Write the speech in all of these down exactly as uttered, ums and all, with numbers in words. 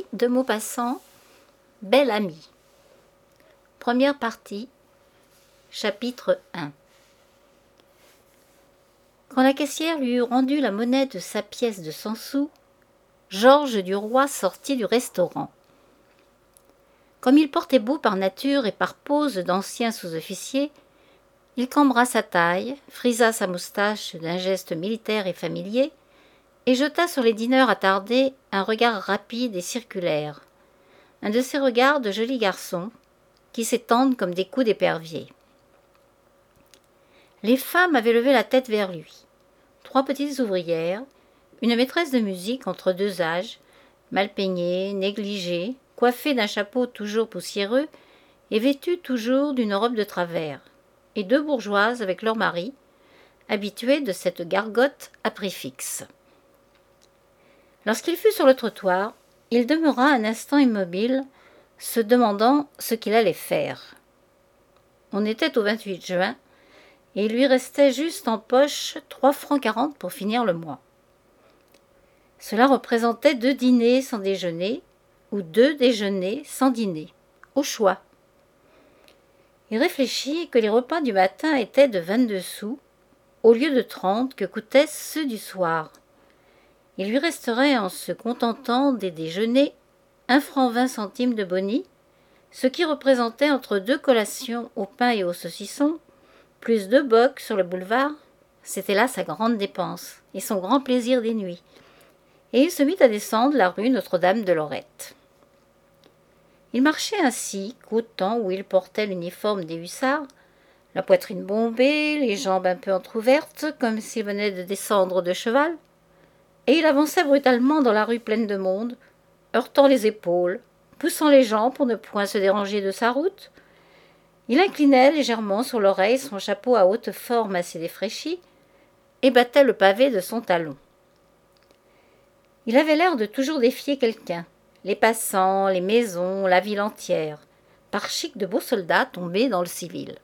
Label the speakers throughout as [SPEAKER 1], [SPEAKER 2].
[SPEAKER 1] de Maupassant, Belle Amie. Première partie, chapitre un. Quand la caissière lui eut rendu la monnaie de sa pièce de cent sous, Georges Duroy sortit du restaurant. Comme il portait beau par nature et par pose d'ancien sous-officier, il cambra sa taille, frisa sa moustache d'un geste militaire et familier, et jeta sur les dîneurs attardés un regard rapide et circulaire, un de ces regards de joli garçon qui s'étendent comme des coups d'épervier. Les femmes avaient levé la tête vers lui. Trois petites ouvrières, une maîtresse de musique entre deux âges, mal peignée, négligée, coiffée d'un chapeau toujours poussiéreux et vêtue toujours d'une robe de travers, et deux bourgeoises avec leur mari, habitués de cette gargote à prix fixe. Lorsqu'il fut sur le trottoir, il demeura un instant immobile, se demandant ce qu'il allait faire. On était au vingt-huit juin, et il lui restait juste en poche trois francs quarante pour finir le mois. Cela représentait deux dîners sans déjeuner, ou deux déjeuners sans dîner, au choix. Il réfléchit que les repas du matin étaient de vingt-deux sous, au lieu de trente que coûtaient ceux du soir. Il lui resterait, en se contentant des déjeuners, un franc vingt centimes de boni, ce qui représentait entre deux collations au pain et au saucisson, plus deux bocs sur le boulevard. C'était là sa grande dépense et son grand plaisir des nuits. Et il se mit à descendre la rue Notre-Dame-de-Lorette. Il marchait ainsi qu'au temps où il portait l'uniforme des hussards, la poitrine bombée, les jambes un peu entr'ouvertes, comme s'il venait de descendre de cheval, et il avançait brutalement dans la rue pleine de monde, heurtant les épaules, poussant les jambes pour ne point se déranger de sa route. Il inclinait légèrement sur l'oreille son chapeau à haute forme assez défraîchi et battait le pavé de son talon. Il avait l'air de toujours défier quelqu'un, les passants, les maisons, la ville entière, par chic de beaux soldats tombés dans le civil.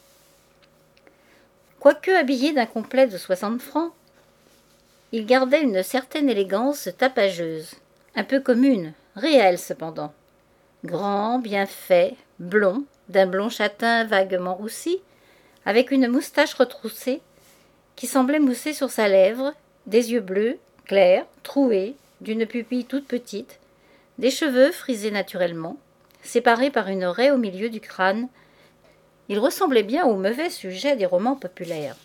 [SPEAKER 1] Quoique habillé d'un complet de soixante francs, il gardait une certaine élégance tapageuse, un peu commune, réelle cependant. Grand, bien fait, blond, d'un blond châtain vaguement roussi, avec une moustache retroussée qui semblait mousser sur sa lèvre, des yeux bleus, clairs, troués, d'une pupille toute petite, des cheveux frisés naturellement, séparés par une raie au milieu du crâne. Il ressemblait bien au mauvais sujet des romans populaires.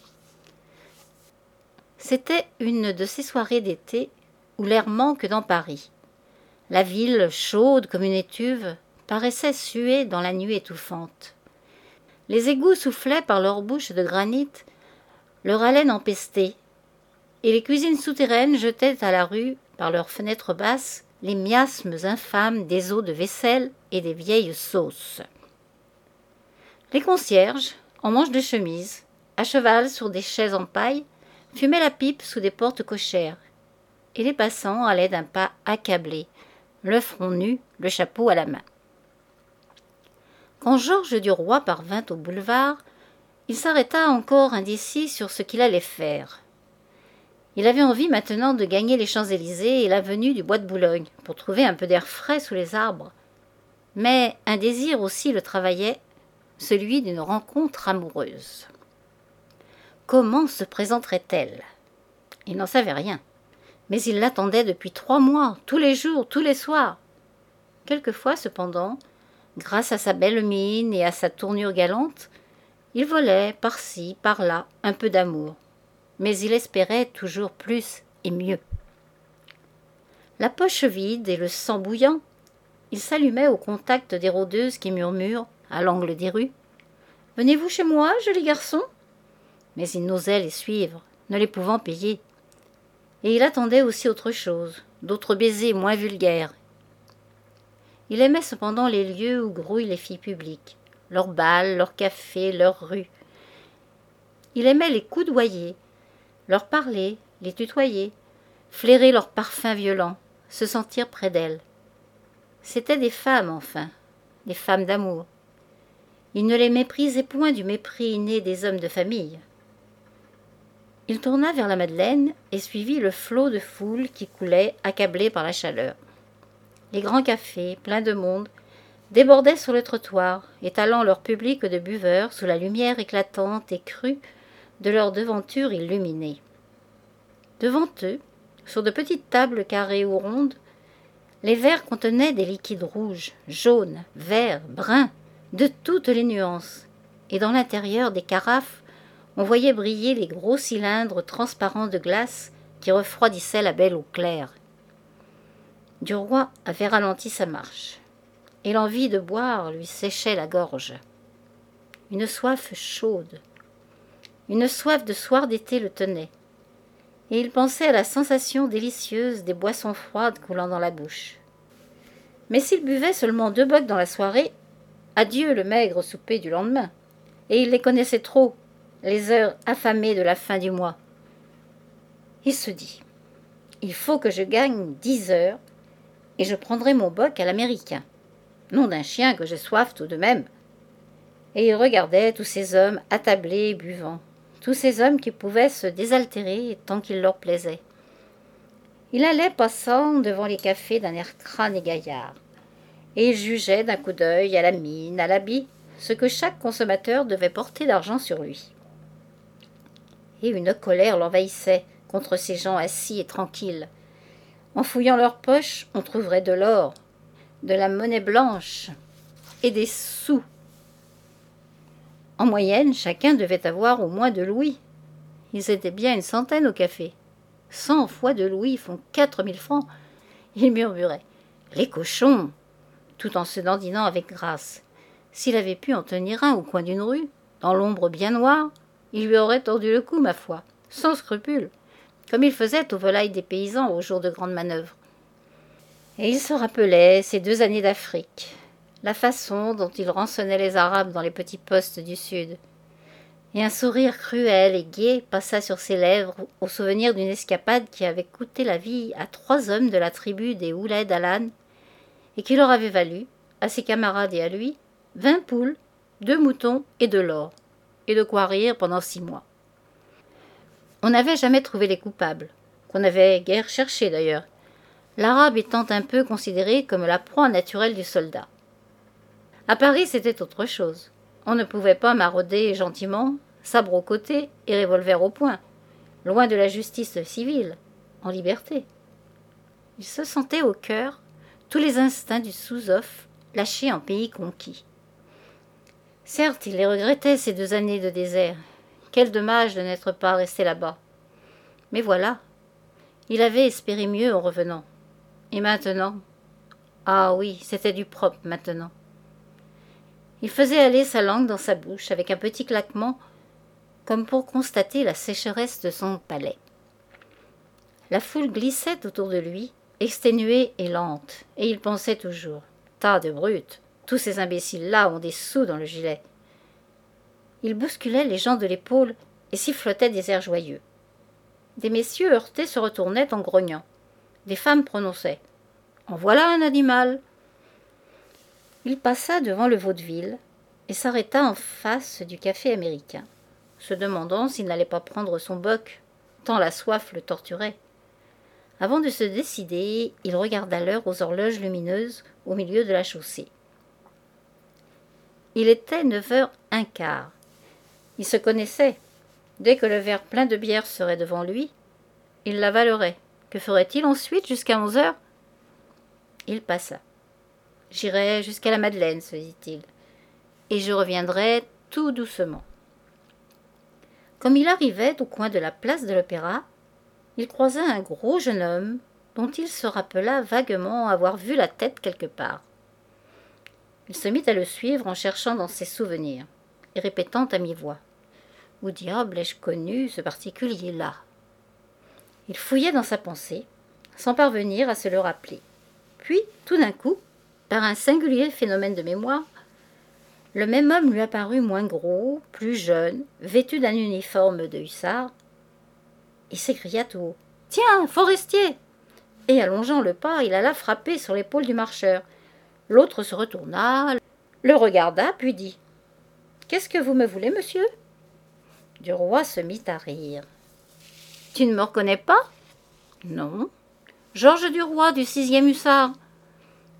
[SPEAKER 1] C'était une de ces soirées d'été où l'air manque dans Paris. La ville, chaude comme une étuve, paraissait suer dans la nuit étouffante. Les égouts soufflaient par leurs bouches de granit leur haleine empestée, et les cuisines souterraines jetaient à la rue, par leurs fenêtres basses, les miasmes infâmes des eaux de vaisselle et des vieilles sauces. Les concierges, en manches de chemise, à cheval sur des chaises en paille, fumaient la pipe sous des portes cochères, et les passants allaient d'un pas accablé, le front nu, le chapeau à la main. Quand Georges Duroy parvint au boulevard, il s'arrêta encore indécis sur ce qu'il allait faire. Il avait envie maintenant de gagner les Champs-Élysées et l'avenue du Bois de Boulogne pour trouver un peu d'air frais sous les arbres. Mais un désir aussi le travaillait, celui d'une rencontre amoureuse. Comment se présenterait-elle ? Il n'en savait rien, mais il l'attendait depuis trois mois, tous les jours, tous les soirs. Quelquefois, cependant, grâce à sa belle mine et à sa tournure galante, il volait par-ci, par-là, un peu d'amour. Mais il espérait toujours plus et mieux. La poche vide et le sang bouillant, il s'allumait au contact des rôdeuses qui murmurent, à l'angle des rues, « Venez-vous chez moi, joli garçon ?» Mais il n'osait les suivre, ne les pouvant payer. Et il attendait aussi autre chose, d'autres baisers moins vulgaires. Il aimait cependant les lieux où grouillent les filles publiques, leurs bals, leurs cafés, leurs rues. Il aimait les coudoyer, leur parler, les tutoyer, flairer leurs parfums violents, se sentir près d'elles. C'étaient des femmes, enfin, des femmes d'amour. Il ne les méprisait point du mépris inné des hommes de famille. Il tourna vers la Madeleine et suivit le flot de foule qui coulait, accablé par la chaleur. Les grands cafés, pleins de monde, débordaient sur le trottoir, étalant leur public de buveurs sous la lumière éclatante et crue de leurs devantures illuminées. Devant eux, sur de petites tables carrées ou rondes, les verres contenaient des liquides rouges, jaunes, verts, bruns, de toutes les nuances, et dans l'intérieur des carafes, on voyait briller les gros cylindres transparents de glace qui refroidissaient la belle eau claire. Duroy avait ralenti sa marche, et l'envie de boire lui séchait la gorge. Une soif chaude, une soif de soir d'été le tenait, et il pensait à la sensation délicieuse des boissons froides coulant dans la bouche. Mais s'il buvait seulement deux bocs dans la soirée, adieu le maigre souper du lendemain, et il les connaissait trop, les heures affamées de la fin du mois. Il se dit, il faut que je gagne dix heures, et je prendrai mon boc à l'américain. Nom d'un chien que j'ai soif tout de même. Et il regardait tous ces hommes attablés et buvant, tous ces hommes qui pouvaient se désaltérer tant qu'il leur plaisait. Il allait passant devant les cafés d'un air crâne et gaillard, et il jugeait d'un coup d'œil à la mine, à l'habit, ce que chaque consommateur devait porter d'argent sur lui. Et une colère l'envahissait contre ces gens assis et tranquilles. En fouillant leurs poches, on trouverait de l'or, de la monnaie blanche et des sous. En moyenne, chacun devait avoir au moins deux louis. Ils étaient bien une centaine au café. Cent fois deux louis font quatre mille francs. Il murmurait « Les cochons !» tout en se dandinant avec grâce. S'il avait pu en tenir un au coin d'une rue, dans l'ombre bien noire, il lui aurait tordu le cou, ma foi, sans scrupule, comme il faisait aux volailles des paysans aux jours de grandes manœuvres. Et il se rappelait ces deux années d'Afrique, la façon dont il rançonnait les Arabes dans les petits postes du Sud. Et un sourire cruel et gai passa sur ses lèvres au souvenir d'une escapade qui avait coûté la vie à trois hommes de la tribu des Ouled Alan et qui leur avait valu, à ses camarades et à lui, vingt poules, deux moutons et de l'or, et de quoi rire pendant six mois. On n'avait jamais trouvé les coupables, qu'on n'avait guère cherché d'ailleurs, l'Arabe étant un peu considéré comme la proie naturelle du soldat. À Paris, c'était autre chose. On ne pouvait pas marauder gentiment, sabre au côté et revolver au poing, loin de la justice civile, en liberté. Il se sentait au cœur tous les instincts du sous-off lâchés en pays conquis. Certes, il les regrettait, ces deux années de désert. Quel dommage de n'être pas resté là-bas. Mais voilà, il avait espéré mieux en revenant. Et maintenant? Ah oui, c'était du propre maintenant. Il faisait aller sa langue dans sa bouche avec un petit claquement, comme pour constater la sécheresse de son palais. La foule glissait autour de lui, exténuée et lente, et il pensait toujours « Tas de brutes, tous ces imbéciles-là ont des sous dans le gilet. » Il bousculait les gens de l'épaule et sifflotait des airs joyeux. Des messieurs heurtés se retournaient en grognant. Des femmes prononçaient « En voilà un animal !» Il passa devant le vaudeville et s'arrêta en face du café américain, se demandant s'il n'allait pas prendre son boc, tant la soif le torturait. Avant de se décider, il regarda l'heure aux horloges lumineuses au milieu de la chaussée. Il était neuf heures un quart. Il se connaissait. Dès que le verre plein de bière serait devant lui, il l'avalerait. Que ferait-il ensuite jusqu'à onze heures? Il passa. J'irai jusqu'à la Madeleine, se dit-il, et je reviendrai tout doucement. Comme il arrivait au coin de la place de l'Opéra, il croisa un gros jeune homme dont il se rappela vaguement avoir vu la tête quelque part. Il se mit à le suivre en cherchant dans ses souvenirs, et répétant à mi-voix « Où diable ai-je connu ce particulier-là » Il fouillait dans sa pensée, sans parvenir à se le rappeler. Puis, tout d'un coup, par un singulier phénomène de mémoire, le même homme lui apparut moins gros, plus jeune, vêtu d'un uniforme de hussard. Il s'écria tout haut « Tiens, Forestier !» Et allongeant le pas, il alla frapper sur l'épaule du marcheur. L'autre se retourna, le regarda, puis dit « Qu'est-ce que vous me voulez, monsieur ?» Duroy se mit à rire. « Tu ne me reconnais pas ?»« Non. Georges Duroy, du sixième hussard. »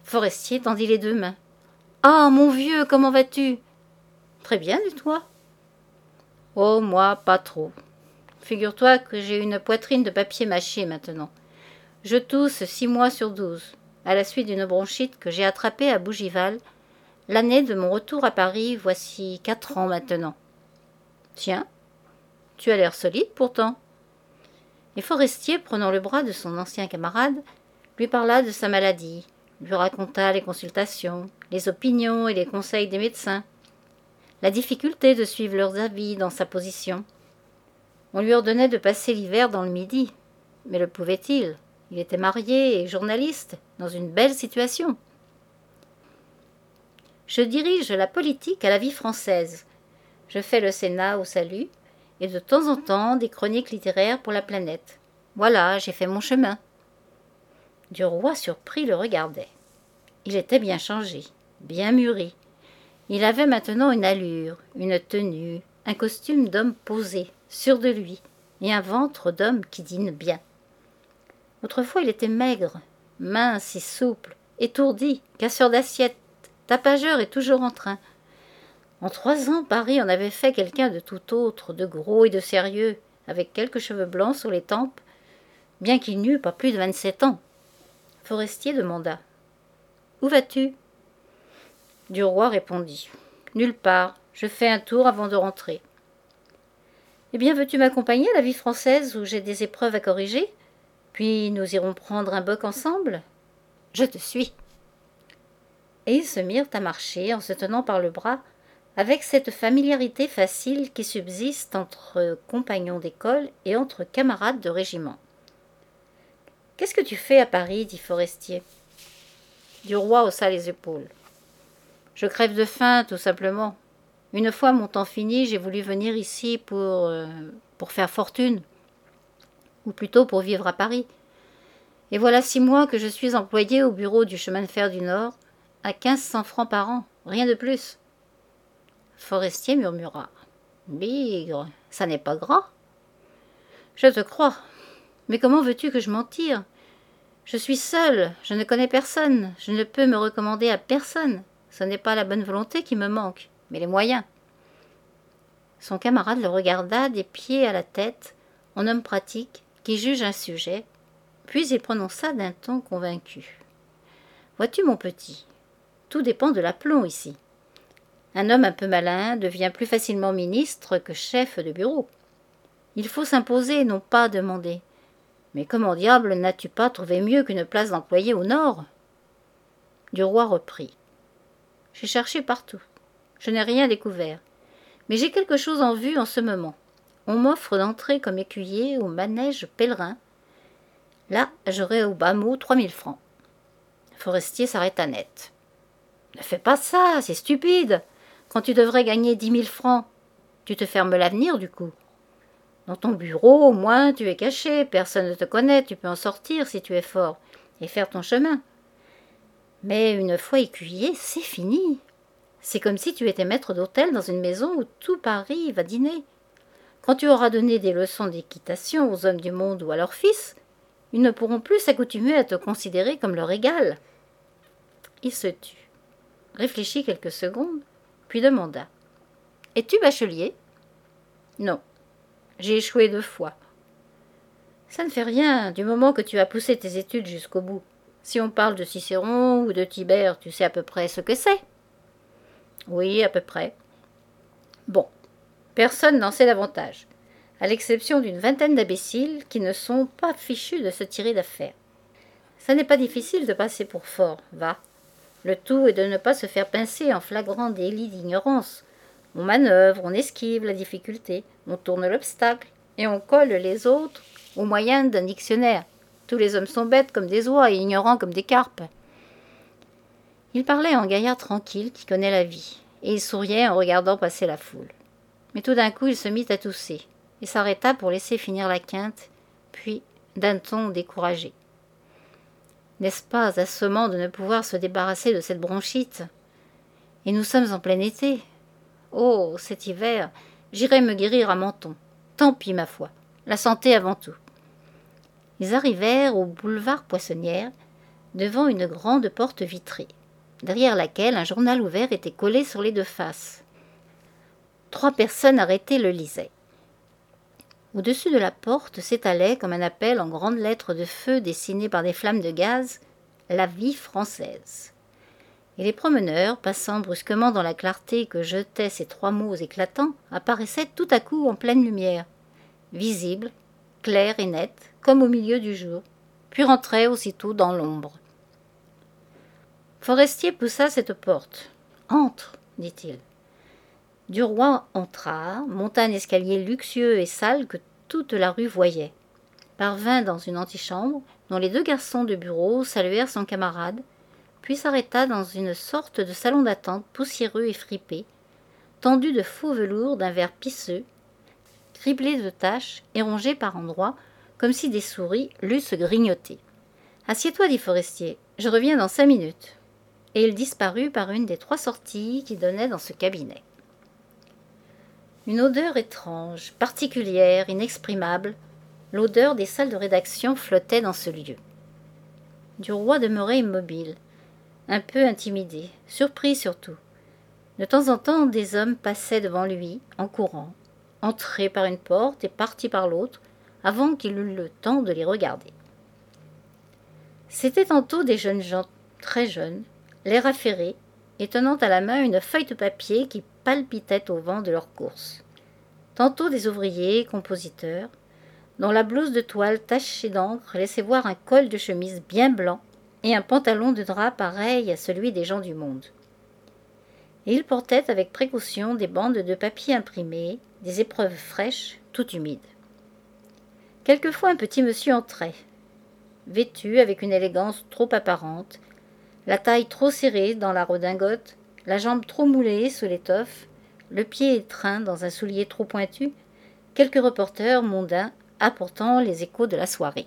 [SPEAKER 1] Forestier tendit les deux mains. « Ah, mon vieux, comment vas-tu ?»« Très bien, et toi ?»« Oh, moi, pas trop. Figure-toi que j'ai une poitrine de papier mâché maintenant. Je tousse six mois sur douze, à la suite d'une bronchite que j'ai attrapée à Bougival, l'année de mon retour à Paris, voici quatre ans maintenant. »« Tiens, tu as l'air solide pourtant. » Et Forestier, prenant le bras de son ancien camarade, lui parla de sa maladie, lui raconta les consultations, les opinions et les conseils des médecins, la difficulté de suivre leurs avis dans sa position. On lui ordonnait de passer l'hiver dans le Midi, mais le pouvait-il? Il était marié et journaliste, dans une belle situation. Je dirige la politique à la vie française. Je fais le Sénat au Salut, et de temps en temps des chroniques littéraires pour la Planète. Voilà, j'ai fait mon chemin. Duroy, surpris, le regardait. Il était bien changé, bien mûri. Il avait maintenant une allure, une tenue, un costume d'homme posé, sûr de lui, et un ventre d'homme qui dîne bien. Autrefois, il était maigre, mince et souple, étourdi, casseur d'assiettes, tapageur et toujours en train. En trois ans, Paris en avait fait quelqu'un de tout autre, de gros et de sérieux, avec quelques cheveux blancs sur les tempes, bien qu'il n'eût pas plus de vingt-sept ans. Forestier demanda. « Où vas-tu » Duroy répondit. « Nulle part. Je fais un tour avant de rentrer. »« Eh bien, veux-tu m'accompagner à la vie française où j'ai des épreuves à corriger ? Puis nous irons prendre un boc ensemble ? Je te suis. » Et ils se mirent à marcher en se tenant par le bras, avec cette familiarité facile qui subsiste entre compagnons d'école et entre camarades de régiment. « Qu'est-ce que tu fais à Paris » dit Forestier. Duroy haussa les épaules. « Je crève de faim, tout simplement. Une fois mon temps fini, j'ai voulu venir ici pour, euh, pour faire fortune, ou plutôt pour vivre à Paris. Et voilà six mois que je suis employé au bureau du chemin de fer du Nord, à quinze cents francs par an, rien de plus. » Forestier murmura. « Bigre, ça n'est pas gras. »« Je te crois. Mais comment veux-tu que je m'en tire ? Je suis seul, je ne connais personne, je ne peux me recommander à personne. Ce n'est pas la bonne volonté qui me manque, mais les moyens. » Son camarade le regarda des pieds à la tête, en homme pratique qui juge un sujet, puis il prononça d'un ton convaincu. « Vois-tu, mon petit, tout dépend de l'aplomb ici. Un homme un peu malin devient plus facilement ministre que chef de bureau. Il faut s'imposer, non pas demander. Mais comment diable n'as-tu pas trouvé mieux qu'une place d'employé au Nord ?» Duroy reprit. « J'ai cherché partout. Je n'ai rien découvert. Mais j'ai quelque chose en vue en ce moment. On m'offre d'entrer comme écuyer au manège pèlerin. Là, j'aurai au bas mot trois mille francs. » Forestier s'arrêta net. « Ne fais pas ça, c'est stupide. Quand tu devrais gagner dix mille francs, tu te fermes l'avenir du coup. Dans ton bureau, au moins, tu es caché, personne ne te connaît, tu peux en sortir si tu es fort, et faire ton chemin. Mais une fois écuyer, c'est fini. C'est comme si tu étais maître d'hôtel dans une maison où tout Paris va dîner. Quand tu auras donné des leçons d'équitation aux hommes du monde ou à leurs fils, ils ne pourront plus s'accoutumer à te considérer comme leur égal. » Il se tut, réfléchit quelques secondes, puis demanda. « Es-tu bachelier ?»« Non. J'ai échoué deux fois. »« Ça ne fait rien, du moment que tu as poussé tes études jusqu'au bout. Si on parle de Cicéron ou de Tibère, tu sais à peu près ce que c'est. »« Oui, à peu près. »« Bon, personne n'en sait davantage, à l'exception d'une vingtaine d'imbéciles qui ne sont pas fichus de se tirer d'affaire. Ça n'est pas difficile de passer pour fort, va. Le tout est de ne pas se faire pincer en flagrant délit d'ignorance. On manœuvre, on esquive la difficulté, on tourne l'obstacle, et on colle les autres au moyen d'un dictionnaire. Tous les hommes sont bêtes comme des oies et ignorants comme des carpes. » Il parlait en gaillard tranquille qui connaît la vie, et il souriait en regardant passer la foule. Mais tout d'un coup, il se mit à tousser, et s'arrêta pour laisser finir la quinte, puis, d'un ton découragé. « N'est-ce pas assommant de ne pouvoir se débarrasser de cette bronchite ? Et nous sommes en plein été. Oh, cet hiver, j'irai me guérir à Menton. Tant pis, ma foi. La santé avant tout. » Ils arrivèrent au boulevard Poissonnière, devant une grande porte vitrée, derrière laquelle un journal ouvert était collé sur les deux faces. Trois personnes arrêtées le lisaient. Au-dessus de la porte s'étalait, comme un appel en grandes lettres de feu dessinées par des flammes de gaz, « La vie française ». Et les promeneurs, passant brusquement dans la clarté que jetaient ces trois mots éclatants, apparaissaient tout à coup en pleine lumière, visibles, clairs et nets, comme au milieu du jour, puis rentraient aussitôt dans l'ombre. Forestier poussa cette porte. « Entre » dit-il. Duroy entra, monta un escalier luxueux et sale que toute la rue voyait, parvint dans une antichambre dont les deux garçons de bureau saluèrent son camarade, puis s'arrêta dans une sorte de salon d'attente poussiéreux et fripé, tendu de faux velours d'un vert pisseux, criblé de taches et rongé par endroits, comme si des souris l'eussent grignoté. « Assieds-toi, dit Forestier, je reviens dans cinq minutes. » Et il disparut par une des trois sorties qui donnaient dans ce cabinet. Une odeur étrange, particulière, inexprimable, l'odeur des salles de rédaction flottait dans ce lieu. Duroy demeurait immobile, un peu intimidé, surpris surtout. De temps en temps, des hommes passaient devant lui, en courant, entraient par une porte et partis par l'autre, avant qu'il eût le temps de les regarder. C'étaient tantôt des jeunes gens très jeunes, l'air affairé, et tenant à la main une feuille de papier qui palpitait au vent de leur course. Tantôt des ouvriers, compositeurs, dont la blouse de toile tachée d'encre laissait voir un col de chemise bien blanc et un pantalon de drap pareil à celui des gens du monde. Et ils portaient avec précaution des bandes de papier imprimé, des épreuves fraîches, tout humides. Quelquefois un petit monsieur entrait, vêtu avec une élégance trop apparente, la taille trop serrée dans la redingote, la jambe trop moulée sous l'étoffe, le pied étreint dans un soulier trop pointu, quelques reporters mondains apportant les échos de la soirée.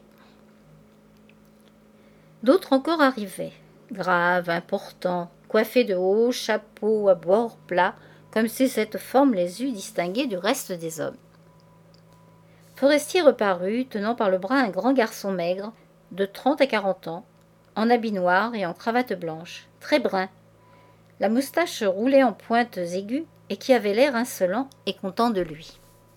[SPEAKER 1] D'autres encore arrivaient, graves, importants, coiffés de hauts chapeaux à bords plats, comme si cette forme les eût distingués du reste des hommes. Forestier reparut, tenant par le bras un grand garçon maigre, de trente à quarante ans, en habit noir et en cravate blanche, très brun, la moustache roulée en pointes aiguës et qui avait l'air insolent et content de lui.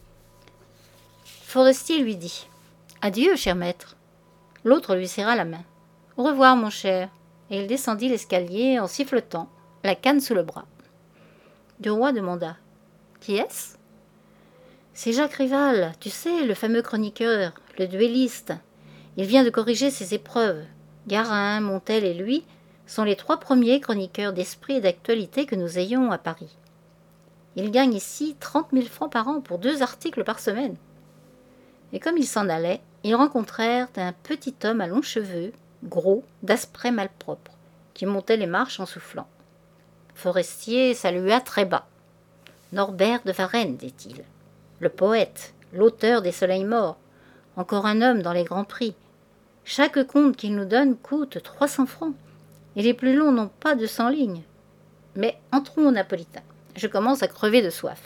[SPEAKER 1] Forestier lui dit « Adieu, cher maître ». L'autre lui serra la main. « Au revoir, mon cher », et il descendit l'escalier en sifflotant, la canne sous le bras. Duroy demanda « Qui est-ce » ? « C'est Jacques Rival, tu sais, le fameux chroniqueur, le duelliste. Il vient de corriger ses épreuves. Garin, Montel et lui sont les trois premiers chroniqueurs d'esprit et d'actualité que nous ayons à Paris. Il gagne ici trente mille francs par an pour deux articles par semaine. » Et comme ils s'en allaient, ils rencontrèrent un petit homme à longs cheveux, gros, d'aspect malpropre, qui montait les marches en soufflant. Forestier salua très bas. « Norbert de Varenne, dit-il. Le poète, l'auteur des Soleils morts, encore un homme dans les grands prix. Chaque conte qu'il nous donne coûte trois cents francs, et les plus longs n'ont pas deux cents lignes. Mais entrons au napolitain. Je commence à crever de soif. »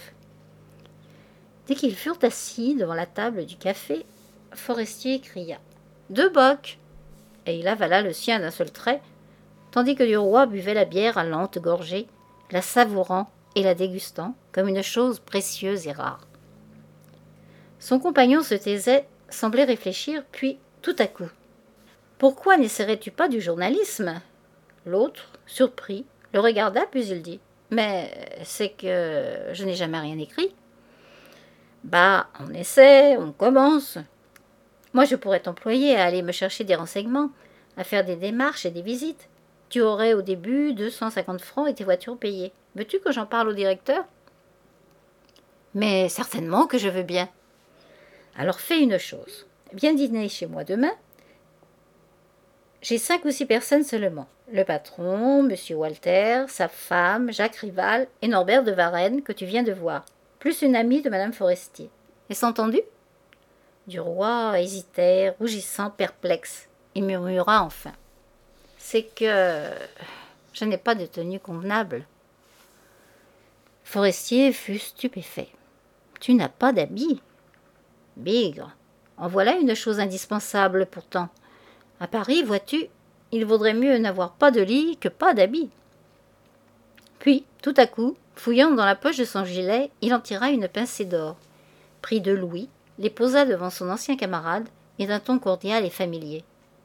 [SPEAKER 1] Dès qu'ils furent assis devant la table du café, Forestier cria « Deux bocs !» et il avala le sien d'un seul trait, tandis que Duroy buvait la bière à lente gorgée, la savourant et la dégustant comme une chose précieuse et rare. Son compagnon se taisait, semblait réfléchir, puis, tout à coup, « Pourquoi n'essaierais-tu pas du journalisme ?» L'autre, surpris, le regarda, puis il dit « Mais c'est que je n'ai jamais rien écrit. » « Bah, on essaie, on commence. Moi, je pourrais t'employer à aller me chercher des renseignements, à faire des démarches et des visites. Tu aurais au début deux cent cinquante francs et tes voitures payées. Veux-tu que j'en parle au directeur ? » ?»« Mais certainement que je veux bien. »« Alors fais une chose. Viens dîner chez moi demain. J'ai cinq ou six personnes seulement. Le patron, monsieur Walter, sa femme, Jacques Rival et Norbert de Varenne que tu viens de voir. Plus une amie de madame Forestier. Est-ce entendu ?» Duroy hésitait, rougissant, perplexe. Il murmura enfin. « C'est que je n'ai pas de tenue convenable. » Forestier fut stupéfait. « Tu n'as pas d'habit ?»« Bigre, en voilà une chose indispensable pourtant. À Paris, vois-tu, Il vaudrait mieux n'avoir pas de lit que pas d'habits. Puis, tout à coup, fouillant dans la poche de son gilet, il en tira une pincée d'or, prit deux louis, les posa devant son ancien camarade et d'un ton cordial et familier.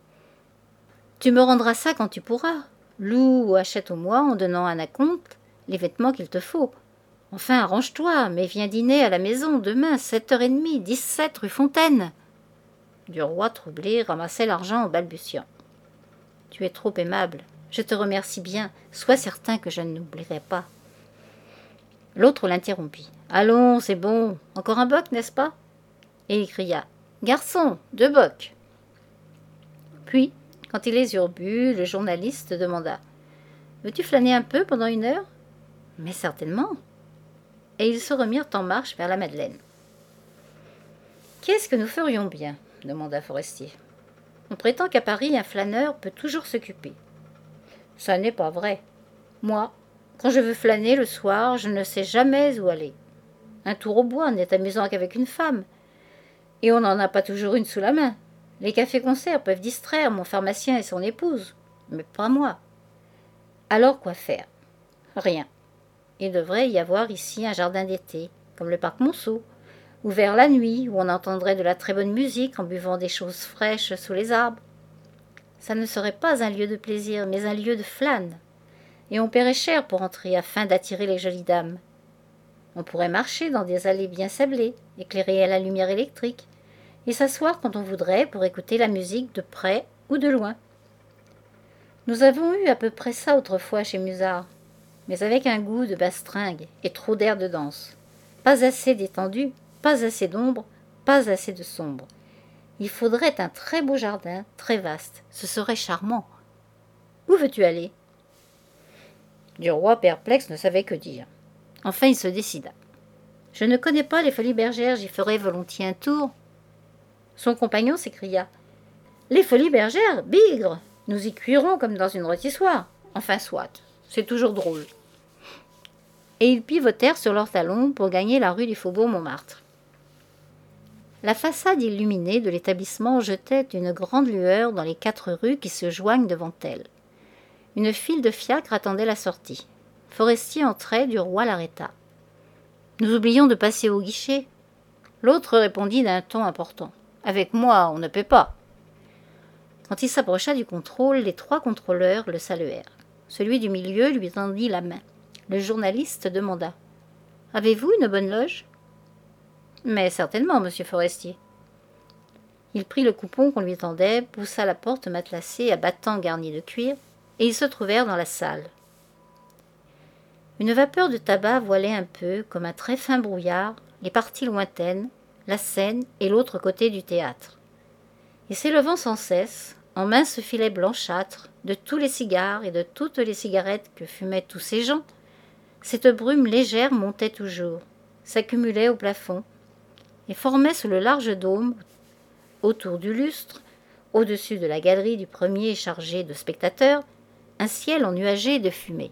[SPEAKER 1] « Tu me rendras ça quand tu pourras. Loue ou achète au mois en donnant un acompte les vêtements qu'il te faut. Enfin, arrange-toi, mais viens dîner à la maison demain, sept heures trente, dix-sept rue Fontaine. » Du roi, troublé, ramassait l'argent en balbutiant. « Tu es trop aimable. Je te remercie bien. Sois certain que je n'oublierai pas. » L'autre l'interrompit. « Allons, c'est bon. Encore un boc, n'est-ce pas ?» Et il cria. « Garçon, deux bocs. » Puis, quand ils les eurent bu, le journaliste demanda. « Veux-tu flâner un peu pendant une heure ?»« Mais certainement. » Et ils se remirent en marche vers la Madeleine. « Qu'est-ce que nous ferions bien ?» demanda Forestier. « On prétend qu'à Paris, un flâneur peut toujours s'occuper. Ça n'est pas vrai. Moi, quand je veux flâner le soir, je ne sais jamais où aller. Un tour au bois n'est amusant qu'avec une femme. Et on n'en a pas toujours une sous la main. Les cafés-concerts peuvent distraire mon pharmacien et son épouse, mais pas moi. Alors quoi faire? Rien. Il devrait y avoir ici un jardin d'été, comme le parc Monceau, ouvert la nuit, où on entendrait de la très bonne musique en buvant des choses fraîches sous les arbres. Ça ne serait pas un lieu de plaisir, mais un lieu de flâne. Et on paierait cher pour entrer afin d'attirer les jolies dames. On pourrait marcher dans des allées bien sablées, éclairées à la lumière électrique, et s'asseoir quand on voudrait pour écouter la musique de près ou de loin. Nous avons eu à peu près ça autrefois chez Musard, mais avec un goût de bastringue et trop d'air de danse. Pas assez d'étendue, pas assez d'ombre, pas assez de sombre. Il faudrait un très beau jardin, très vaste. Ce serait charmant. Où veux-tu aller ? Du roi perplexe ne savait que dire. Enfin, il se décida. Je ne connais pas les Folies Bergères, j'y ferai volontiers un tour. Son compagnon s'écria. Les Folies Bergères, bigre! Nous y cuirons comme dans une rôtissoire. Enfin, soit, c'est toujours drôle. Et ils pivotèrent sur leurs talons pour gagner la rue du Faubourg Montmartre. La façade illuminée de l'établissement jetait une grande lueur dans les quatre rues qui se joignent devant elle. Une file de fiacres attendait la sortie. Forestier entrait, du roi l'arrêta. « Nous oublions de passer au guichet. » L'autre répondit d'un ton important. « Avec moi, on ne paie pas. » Quand il s'approcha du contrôle, les trois contrôleurs le saluèrent. Celui du milieu lui tendit la main. Le journaliste demanda. « Avez-vous une bonne loge ?»« Mais certainement, monsieur Forestier. » Il prit le coupon qu'on lui tendait, poussa la porte matelassée à battants garnis de cuir, et ils se trouvèrent dans la salle. Une vapeur de tabac voilait un peu, comme un très fin brouillard, les parties lointaines, la scène et l'autre côté du théâtre. Et s'élevant sans cesse, en minces filets blanchâtres, de tous les cigares et de toutes les cigarettes que fumaient tous ces gens, cette brume légère montait toujours, s'accumulait au plafond, et formait sous le large dôme, autour du lustre, au-dessus de la galerie du premier chargé de spectateurs, un ciel ennuagé de fumée.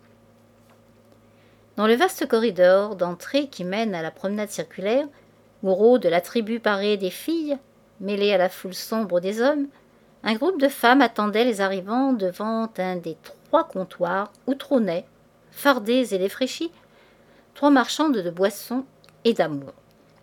[SPEAKER 1] Dans le vaste corridor d'entrée qui mène à la promenade circulaire, où rôde la tribu parée des filles, mêlée à la foule sombre des hommes, un groupe de femmes attendait les arrivants devant un des trois comptoirs où trônaient, fardés et défraîchis, trois marchandes de boissons et d'amour.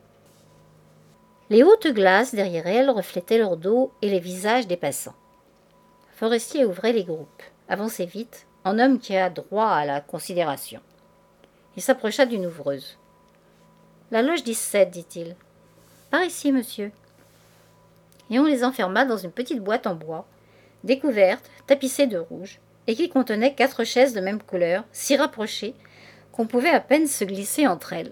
[SPEAKER 1] Les hautes glaces derrière elles reflétaient leur dos et les visages des passants. Forestier ouvrait les groupes, avançait vite, en homme qui a droit à la considération. Il s'approcha d'une ouvreuse. « La loge dix-sept, dit-il. « Par ici, monsieur. » Et on les enferma dans une petite boîte en bois, découverte, tapissée de rouge, et qui contenait quatre chaises de même couleur, si rapprochées qu'on pouvait à peine se glisser entre elles.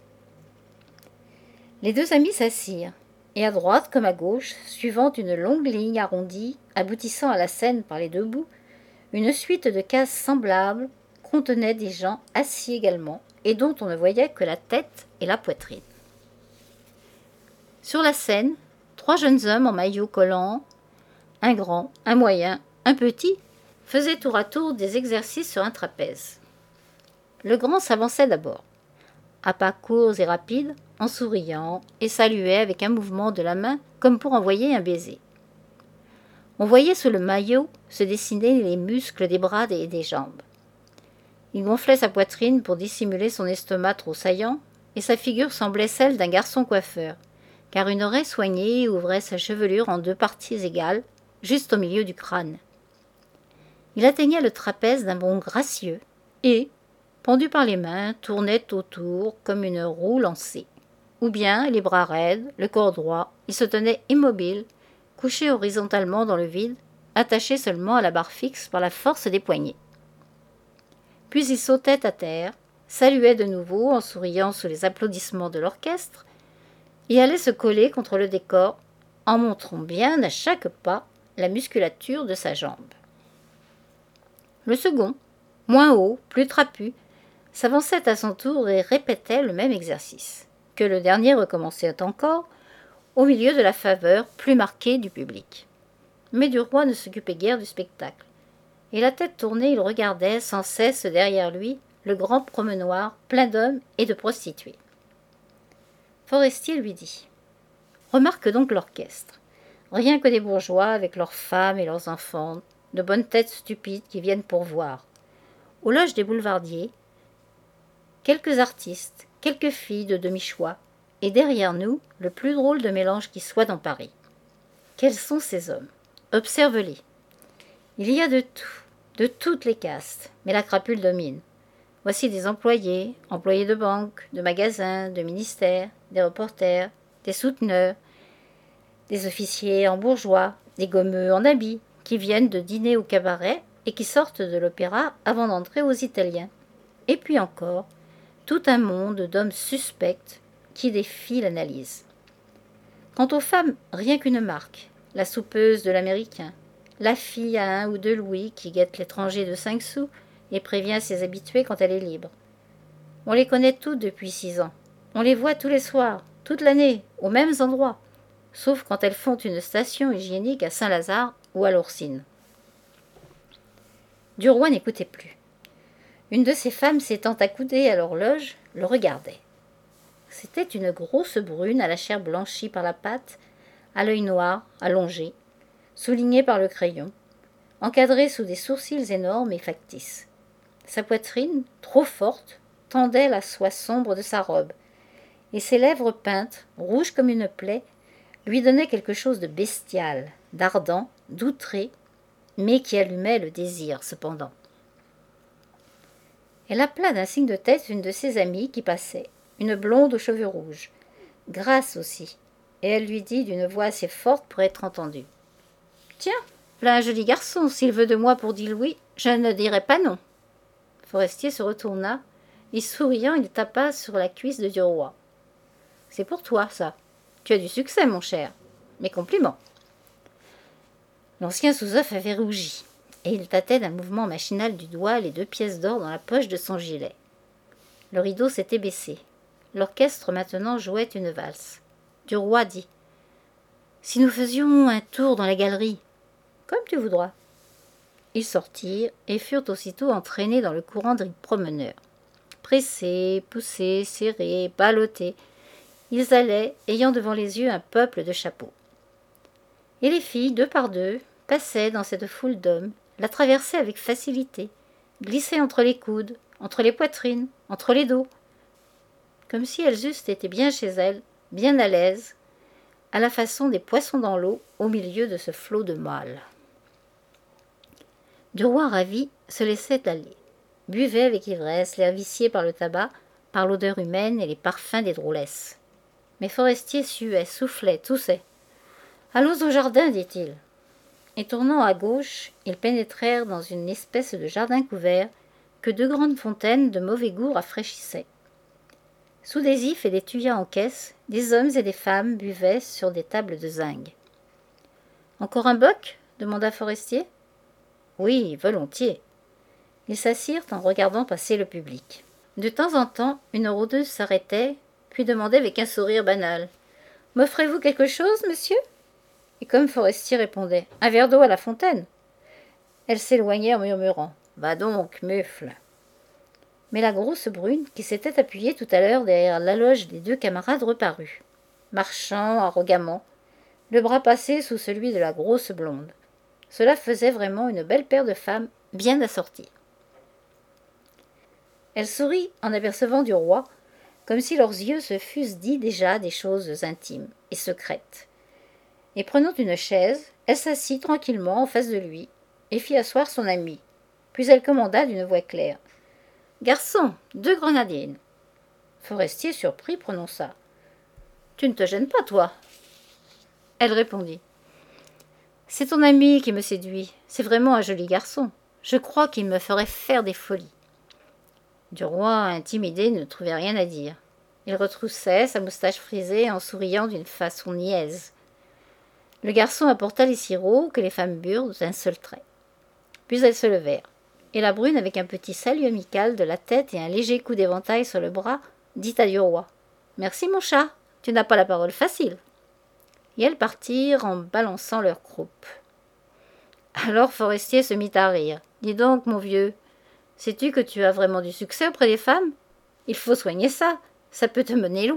[SPEAKER 1] Les deux amis s'assirent, et à droite comme à gauche, suivant une longue ligne arrondie, aboutissant à la scène par les deux bouts, une suite de cases semblables contenait des gens assis également, et dont on ne voyait que la tête et la poitrine. Sur la scène, trois jeunes hommes en maillot collant, un grand, un moyen, un petit, faisaient tour à tour des exercices sur un trapèze. Le grand s'avançait d'abord, à pas courts et rapides, en souriant, et saluait avec un mouvement de la main comme pour envoyer un baiser. On voyait sous le maillot se dessiner les muscles des bras et des jambes. Il gonflait sa poitrine pour dissimuler son estomac trop saillant, et sa figure semblait celle d'un garçon coiffeur, car une raie soignée ouvrait sa chevelure en deux parties égales, juste au milieu du crâne. Il atteignait le trapèze d'un bond gracieux, et, pendu par les mains, tournait autour comme une roue lancée. Ou bien, les bras raides, le corps droit, il se tenait immobile, couché horizontalement dans le vide, attaché seulement à la barre fixe par la force des poignets. Puis il sautait à terre, saluait de nouveau en souriant sous les applaudissements de l'orchestre, et allait se coller contre le décor en montrant bien à chaque pas la musculature de sa jambe. Le second, moins haut, plus trapu, s'avançait à son tour et répétait le même exercice, que le dernier recommençait encore, au milieu de la faveur plus marquée du public. Mais Duroy ne s'occupait guère du spectacle, et la tête tournée, il regardait sans cesse derrière lui le grand promenoir plein d'hommes et de prostituées. Forestier lui dit « Remarque donc l'orchestre. Rien que des bourgeois avec leurs femmes et leurs enfants, de bonnes têtes stupides qui viennent pour voir. Aux loges des boulevardiers, quelques artistes, quelques filles de demi-choix, et derrière nous, le plus drôle de mélange qui soit dans Paris. Quels sont ces hommes? Observe-les. Il y a de tout, de toutes les castes, mais la crapule domine. Voici des employés, employés de banque, de magasins, de ministères, des reporters, des souteneurs, des officiers en bourgeois, des gommeux en habits, qui viennent de dîner au cabaret et qui sortent de l'opéra avant d'entrer aux Italiens. Et puis encore, tout un monde d'hommes suspects qui défient l'analyse. Quant aux femmes, rien qu'une marque, la soupeuse de l'américain, la fille à un ou deux louis qui guette l'étranger de cinq sous et prévient ses habitués quand elle est libre. On les connaît toutes depuis six ans. On les voit tous les soirs, toute l'année, aux mêmes endroits, sauf quand elles font une station hygiénique à Saint-Lazare ou à l'Oursine. Duroy n'écoutait plus. Une de ces femmes s'étant accoudée à l'horloge, le regardait. C'était une grosse brune à la chair blanchie par la pâte, à l'œil noir, allongé, souligné par le crayon, encadré sous des sourcils énormes et factices. Sa poitrine, trop forte, tendait la soie sombre de sa robe, et ses lèvres peintes, rouges comme une plaie, lui donnaient quelque chose de bestial, d'ardent, d'outré, mais qui allumait le désir cependant. Elle appela d'un signe de tête une de ses amies qui passait, une blonde aux cheveux rouges, grasse aussi, et elle lui dit d'une voix assez forte pour être entendue. « Tiens, là un joli garçon, s'il veut de moi pour dix louis, je ne dirai pas non. » Forestier se retourna, et souriant, il tapa sur la cuisse de Duroy. « C'est pour toi, ça. Tu as du succès, mon cher. Mes compliments. » L'ancien sous-oeuf avait rougi, et il tâtait d'un mouvement machinal du doigt les deux pièces d'or dans la poche de son gilet. Le rideau s'était baissé. L'orchestre maintenant jouait une valse. Duroy dit « Si nous faisions un tour dans la galerie, comme tu voudras. » Ils sortirent et furent aussitôt entraînés dans le courant des promeneurs. Pressés, poussés, serrés, ballottés, ils allaient, ayant devant les yeux un peuple de chapeaux. Et les filles, deux par deux, passaient dans cette foule d'hommes, la traversaient avec facilité, glissaient entre les coudes, entre les poitrines, entre les dos, comme si elles eussent été bien chez elles, bien à l'aise, à la façon des poissons dans l'eau, au milieu de ce flot de mâles. Duroy, ravi, se laissait aller, buvait avec ivresse, l'air vicié par le tabac, par l'odeur humaine et les parfums des drôlesses. Mais Forestier suait, soufflait, toussait. « Allons au jardin, dit-il. » Et tournant à gauche, ils pénétrèrent dans une espèce de jardin couvert que deux grandes fontaines de mauvais goût rafraîchissaient. Sous des ifs et des tuyas en caisse, des hommes et des femmes buvaient sur des tables de zinc. « Encore un boc ?» demanda Forestier. « Oui, volontiers. » Ils s'assirent en regardant passer le public. De temps en temps, une rôdeuse s'arrêtait, puis demandait avec un sourire banal. « M'offrez-vous quelque chose, monsieur ?» Et comme Forestier répondait « Un verre d'eau à la fontaine !» Elle s'éloignait en murmurant « Va donc, mufle !» Mais la grosse brune, qui s'était appuyée tout à l'heure derrière la loge des deux camarades, reparut, marchant arrogamment, le bras passé sous celui de la grosse blonde. Cela faisait vraiment une belle paire de femmes bien assorties. Elle sourit en apercevant du roi, comme si leurs yeux se fussent dit déjà des choses intimes et secrètes. Et prenant une chaise, elle s'assit tranquillement en face de lui et fit asseoir son amie. Puis elle commanda d'une voix claire. « Garçon, deux grenadines. » Forestier, surpris, prononça. « Tu ne te gênes pas, toi ?» Elle répondit. « C'est ton ami qui me séduit. C'est vraiment un joli garçon. Je crois qu'il me ferait faire des folies. » Du roi, intimidé, ne trouvait rien à dire. Il retroussait sa moustache frisée en souriant d'une façon niaise. Le garçon apporta les sirops que les femmes burent d'un seul trait. Puis elles se levèrent, et la brune, avec un petit salut amical de la tête et un léger coup d'éventail sur le bras, dit à du roi. « Merci mon chat, tu n'as pas la parole facile. » Et elles partirent en balançant leur croupe. Alors Forestier se mit à rire. « Dis donc, mon vieux, sais-tu que tu as vraiment du succès auprès des femmes? Il faut soigner ça, ça peut te mener loin. »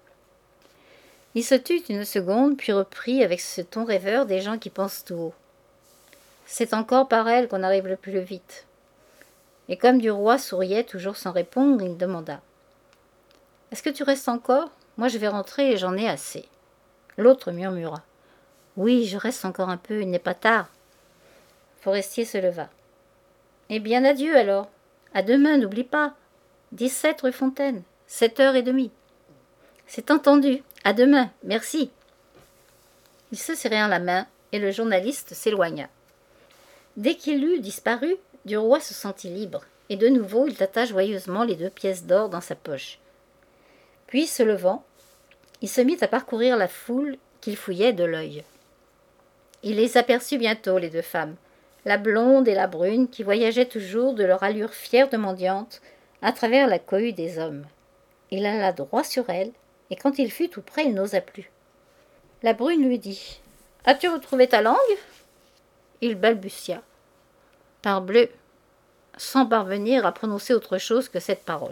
[SPEAKER 1] Il se tut une seconde, puis reprit avec ce ton rêveur des gens qui pensent tout haut. « C'est encore par elle qu'on arrive le plus vite. » Et comme du roi souriait toujours sans répondre, il demanda. « Est-ce que tu restes encore? Moi je vais rentrer et j'en ai assez. » L'autre murmura. « Oui, je reste encore un peu, il n'est pas tard. » Forestier se leva. « Eh bien, adieu alors. À demain, n'oublie pas. dix-sept rue Fontaine, sept heures et demie. »« C'est entendu. À demain. Merci. » Ils se serrèrent la main et le journaliste s'éloigna. Dès qu'il eut disparu, du roi se sentit libre, et de nouveau il tâta joyeusement les deux pièces d'or dans sa poche. Puis, se levant, il se mit à parcourir la foule qu'il fouillait de l'œil. Il les aperçut bientôt, les deux femmes, la blonde et la brune, qui voyageaient toujours de leur allure fière de mendiante à travers la cohue des hommes. Il alla droit sur elle, et quand il fut tout près, il n'osa plus. La brune lui dit. « As-tu retrouvé ta langue ?» Il balbutia. « Parbleu !» sans parvenir à prononcer autre chose que cette parole.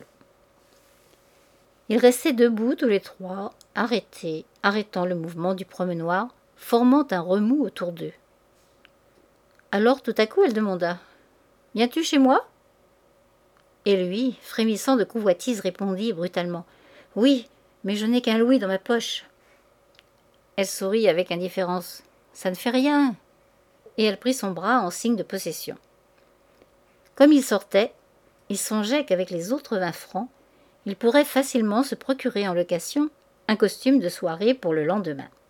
[SPEAKER 1] Ils restaient debout tous les trois, arrêtés, arrêtant le mouvement du promenoir, formant un remous autour d'eux. Alors tout à coup elle demanda. « Viens-tu chez moi ?» Et lui, frémissant de convoitise, répondit brutalement. « Oui, mais je n'ai qu'un louis dans ma poche. » Elle sourit avec indifférence. « Ça ne fait rien. » Et elle prit son bras en signe de possession. Comme il sortait, il songeait qu'avec les autres vingt francs, il pourrait facilement se procurer en location un costume de soirée pour le lendemain.